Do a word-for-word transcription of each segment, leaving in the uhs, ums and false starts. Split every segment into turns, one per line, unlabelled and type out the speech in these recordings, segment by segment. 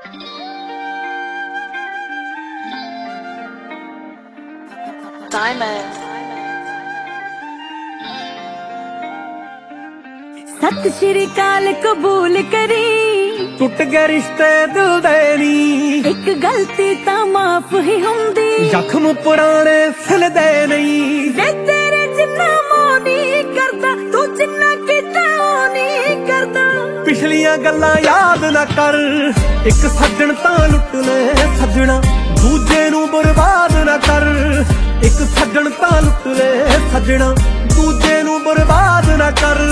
Diamond.
सत श्री अकाल कबूल करी,
टुट गए रिश्ते दिल दे नी,
एक गलती ता माफ ही हुंदी,
जख्म पुराने सिलदे नहीं।
वे तेरे जिन्ना मोह नहीं करदा, तू जिन्ना कीता ओह नहीं करदा।
पिछलियां गल्लां याद ना कर, एक सज्जन तां लुट ले सज्जना, दूजे नू बर्बाद ना कर। एक सज्जन तां लुट ले सज्जना, दूजे नू बर्बाद ना कर।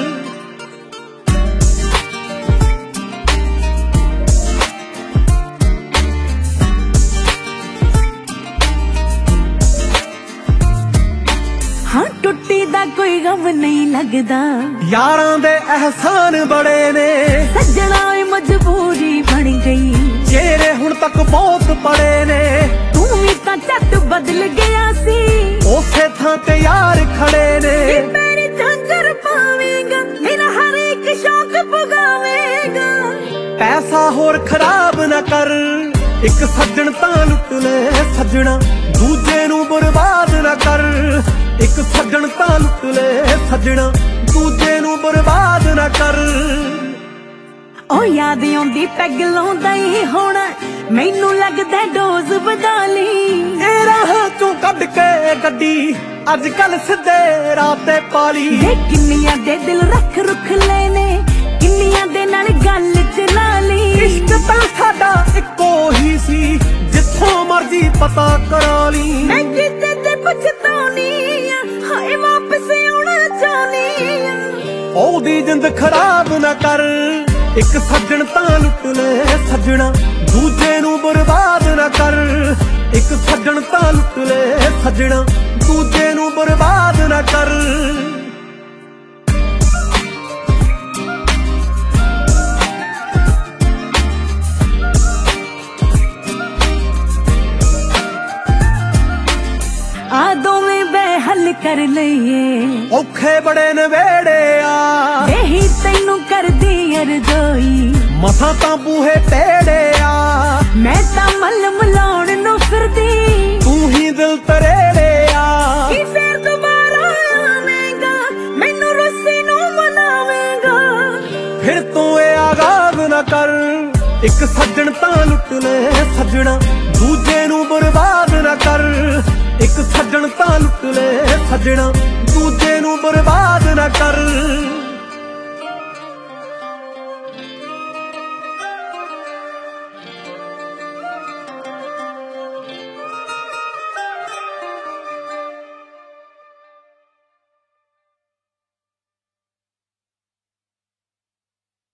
हाँ टुट्टी दा कोई गम नहीं लगदा,
यारां दे एहसान बड़े ने,
सज्जना मजबूरी बन गई।
चेहरे हुण तक बहुत पड़े ने,
तू भी तां झट बदल गया सी,
उसे थां ते यार खड़े ने।
मेरी झांझर पावेगा, मेरा हर एक शौक पुगावेगा।
पैसा होर खराब ना कर, एक सज्जन तां लुट ले सज्जना, दूजे नू बर्बाद ना कर। एक सज्जन तां लुट ले सज्जना, दूजे नू बर्बाद ना कर।
ओ याद आउंदी पैग लाउंदा ही होना, मैनू लगदा डोज वधा ली।
ए राह चों कढ के गड्डी अज कल सिद्धे राह ते पाली।
किन्नियां दे दिल रख रुख लेने, किन्नियां दे नाल गल चला ली।
इश्क तां साडा इक्को ही सी, जिथों मर्जी पता करा ली।
मैं किते ते पछताउनी आ, हाय वापस आउणा चाहनी आ।
ओदी जिंद खराब ना कर, एक सज्जन तां लुट ले सज्जना, दूजे नू बर्बाद ना कर। एक सज्जन तां लुट ले सज्जना, दूजे नू बर्बाद ना कर।
आ दोवें बेहल कर लईए,
औखे बड़े नवेड़े आ,
यही तैनू कर दी अरज़ोई।
मसां तां बूहे तेड़े आ,
मैं तां मल मलाउण नू फिरदी,
तू ही दिल तरेड़े आ।
कि फिर दोबारा आवेगा, मैनू रुस्से नू मनावेगा।
फिर तू ए आगाज ना कर, एक सज्जन तां लुट ले सज्जना, दूजे नू बर्बाद ना कर। एक सज्जन तां लुट ले सज्जना, दूजे नू बर्बाद ना कर।